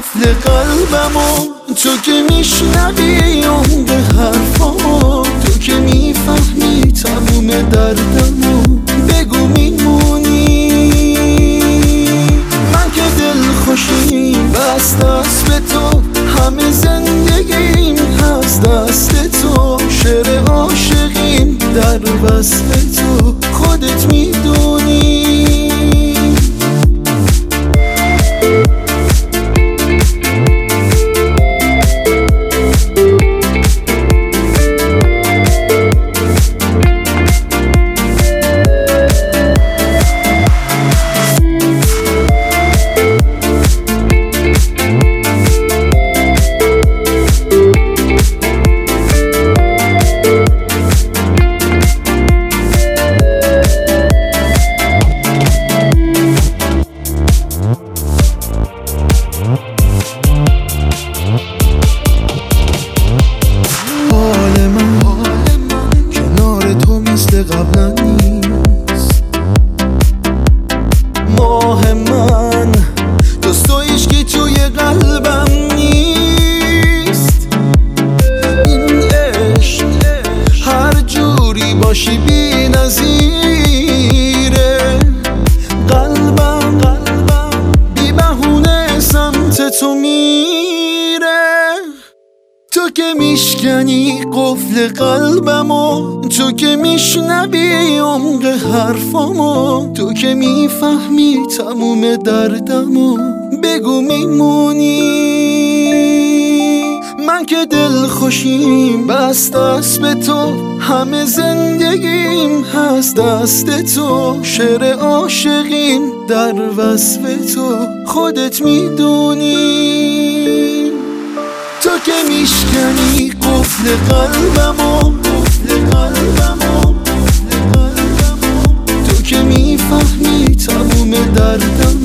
قفل قلبمو، تو که میشنوی عمق حرفامو، تو که میفهمی تموم دردمو، بگو میمونی. من که دلخوشیم بس دست به تو، همه زندگیم هست دست تو، شعر عاشقیم در وصف تو، خودت میدونی. قبلا نیست ماه من، دوست و عشقی توی قلبم نیست. این عشق هر جوری باشی بی نظیره، قلبم بی بهونه سمت تو میره. تو که میشکنی قفل قلبمو، تو که میشنوی عمق حرفامو، تو که میفهمی تموم دردمو، بگو میمونی. من که دلخوشیم بس دست به تو، همه زندگیم هست دست تو، شعر عاشقیم در وصف تو، خودت میدونی. تو که میشکنی قفل قلبمو، تو که میفهمی تموم دردم،